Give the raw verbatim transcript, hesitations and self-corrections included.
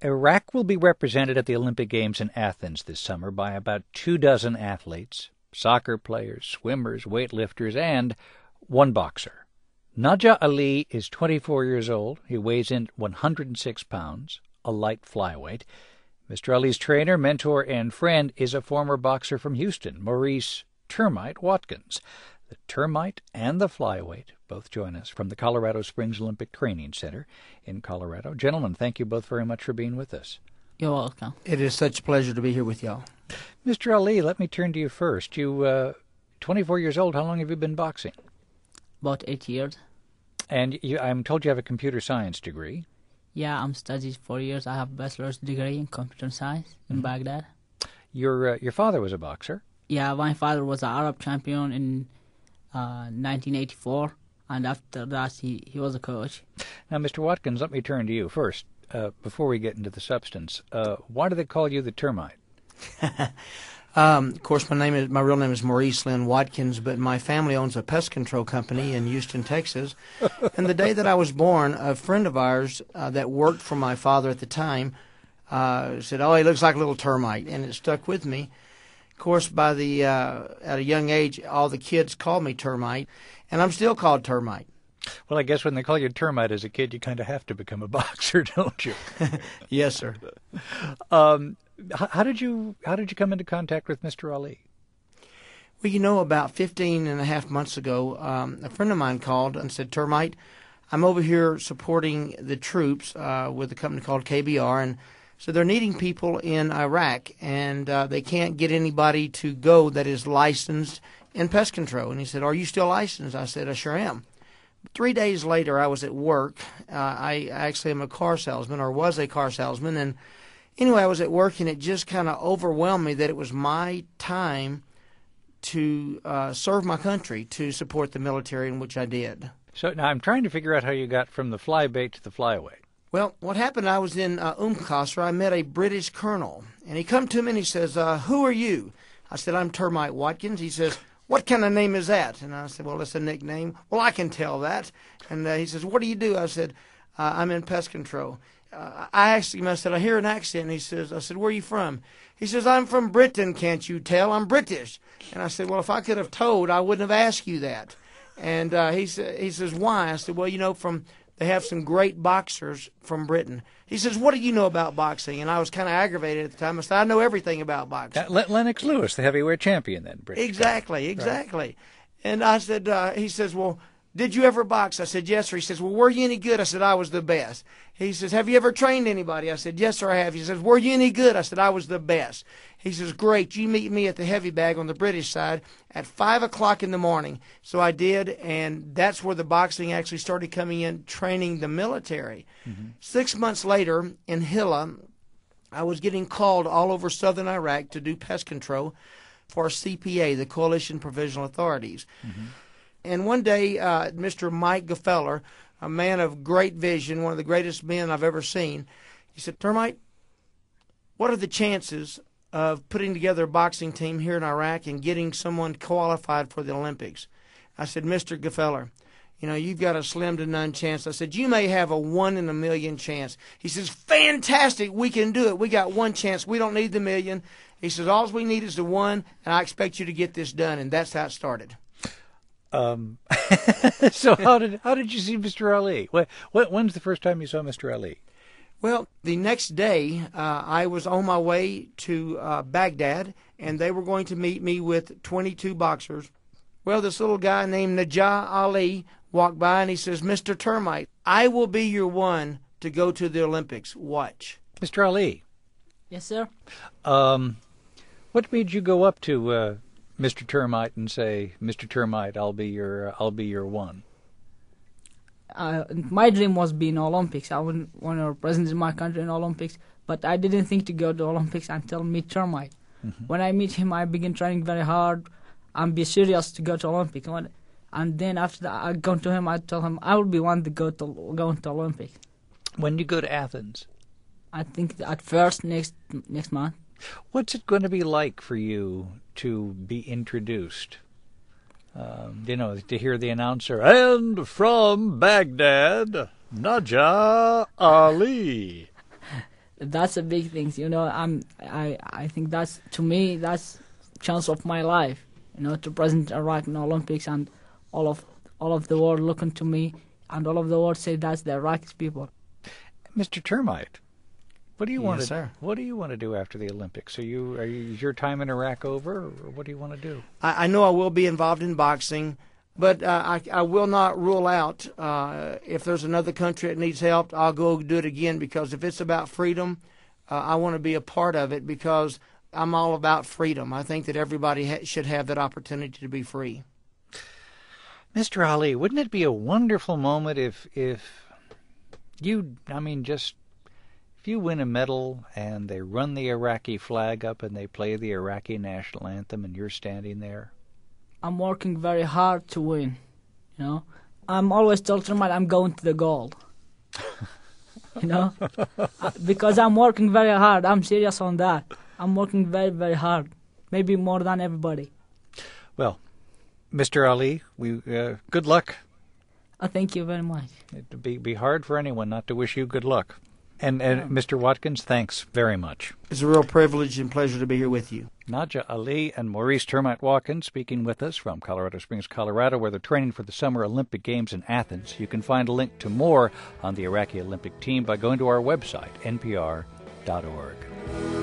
Iraq will be represented at the Olympic Games in Athens this summer by about two dozen athletes, soccer players, swimmers, weightlifters, and one boxer. Najah Ali is twenty-four years old. He weighs in one hundred six pounds, a light flyweight. Mister Ali's trainer, mentor, and friend is a former boxer from Houston, Maurice Termite Watkins. The Termite and the flyweight both join us from the Colorado Springs Olympic Training Center in Colorado. Gentlemen, thank you both very much for being with us. You're welcome. It is such a pleasure to be here with y'all. Mister Ali, let me turn to you first. You, uh, twenty-four years old, how long have you been boxing? About eight years. And you, I'm told you have a computer science degree. Yeah, I'm studied four years. I have a bachelor's degree in computer science in mm-hmm. Baghdad. Your uh, your father was a boxer? Yeah, my father was an Arab champion in uh, nineteen eighty-four, and after that he, he was a coach. Now, Mister Watkins, let me turn to you first, uh, before we get into the substance. Uh, why do they call you the Termite? um, of course, my name is my real name is Maurice Lynn Watkins, but my family owns a pest control company in Houston, Texas. And the day that I was born, a friend of ours uh, that worked for my father at the time uh, said, "Oh, he looks like a little termite," and it stuck with me. Of course, by the uh, at a young age, all the kids called me Termite, and I'm still called Termite. Well, I guess when they call you Termite as a kid, you kind of have to become a boxer, don't you? Yes, sir. Um, how did you how did you come into contact with Mister Ali? Well, you know, about fifteen and a half months ago, um, a friend of mine called and said, "Termite, I'm over here supporting the troops uh, with a company called K B R, and so they're needing people in Iraq, and uh, they can't get anybody to go that is licensed in pest control." And he said, "Are you still licensed?" I said, "I sure am." Three days later, I was at work. Uh, I actually am a car salesman, or was a car salesman, and anyway, I was at work, and it just kind of overwhelmed me that it was my time to uh, serve my country, to support the military, in which I did. So now I'm trying to figure out how you got from the flybait to the flyweight. Well, what happened, I was in uh, Umm Qasr. I met a British colonel, and he come to me and he says, uh, "Who are you?" I said, "I'm Termite Watkins." He says, "What kind of name is that?" And I said, "Well, it's a nickname." "Well, I can tell that." And uh, he says, "What do you do?" I said, uh, "I'm in pest control." Uh, I asked him, I said, "I hear an accent." And he says, I said, "Where are you from?" He says, "I'm from Britain, can't you tell? I'm British." And I said, "Well, if I could have told, I wouldn't have asked you that." And uh, he, sa- he says, "Why?" I said, "Well, you know, from they have some great boxers from Britain." He says, "What do you know about boxing?" And I was kind of aggravated at the time. I said, "I know everything about boxing." Uh, Lennox Lewis, the heavyweight champion then, British. Exactly, guy. exactly. Right. And I said, uh, he says, "Well, did you ever box?" I said, "Yes, sir." He says, "Well, were you any good?" I said, "I was the best." He says, "Have you ever trained anybody?" I said, "Yes, sir, I have." He says, "Were you any good?" I said, "I was the best." He says, "Great, you meet me at the heavy bag on the British side at five o'clock in the morning." So I did, and that's where the boxing actually started coming in, training the military. Mm-hmm. Six months later, in Hilla, I was getting called all over southern Iraq to do pest control for C P A, the Coalition Provisional Authorities. Mm-hmm. And one day, uh, Mister Mike Gefeller, a man of great vision, one of the greatest men I've ever seen, he said, "Termite, what are the chances of putting together a boxing team here in Iraq and getting someone qualified for the Olympics?" I said, "Mister Gefeller, you know, you've got a slim to none chance." I said, "You may have a one in a million chance." He says, "Fantastic, we can do it. We got one chance. We don't need the million." He says, "All we need is the one, and I expect you to get this done." And that's how it started. Um, so how did how did you see Mister Ali? What, what, when's the first time you saw Mister Ali? Well, the next day, uh, I was on my way to uh, Baghdad, and they were going to meet me with twenty-two boxers. Well, this little guy named Najah Ali walked by, and he says, "Mister Termite, I will be your one to go to the Olympics. Watch." Mister Ali. Yes, sir. Um, what made you go up to uh, Mister Termite and say, "Mister Termite, I'll be your, uh, I'll be your one"? Uh, my dream was being Olympics. I want want to represent my country in Olympics, but I didn't think to go to Olympics until meet Termite. Mm-hmm. When I meet him, I begin training very hard and be serious to go to Olympics. And then after that, I go to him. I tell him I will be one to go to go to Olympics. When you go to Athens? I think at first next next month. What's it going to be like for you to be introduced? Um, you know, to hear the announcer, "And from Baghdad, Najah Ali." that's a big thing. You know, I'm I I think that's, to me, that's chance of my life. You know, to present Iraq in the Olympics, and all of all of the world looking to me, and all of the world say that's the Iraqi people. Mister Termite, what do you Yes, want to sir. what do you want to do after the Olympics? Are you are you, is your time in Iraq over, or what do you want to do? I, I know I will be involved in boxing, but uh, I, I will not rule out uh, if there's another country that needs help, I'll go do it again, because if it's about freedom, uh, I want to be a part of it, because I'm all about freedom. I think that everybody ha- should have that opportunity to be free. Mister Ali, wouldn't it be a wonderful moment if if you, I mean, just if you win a medal and they run the Iraqi flag up and they play the Iraqi national anthem and you're standing there? I'm working very hard to win. You know, I'm always telling Termite I'm going to the gold. You know, because I'm working very hard. I'm serious on that. I'm working very, very hard. Maybe more than everybody. Well, Mister Ali, we uh, good luck. Uh, thank you very much. It'd be be hard for anyone not to wish you good luck. And, and yeah. Mister Watkins, thanks very much. It's a real privilege and pleasure to be here with you. Nadja Ali and Maurice Termite Watkins speaking with us from Colorado Springs, Colorado, where they're training for the Summer Olympic Games in Athens. You can find a link to more on the Iraqi Olympic team by going to our website, N P R dot org.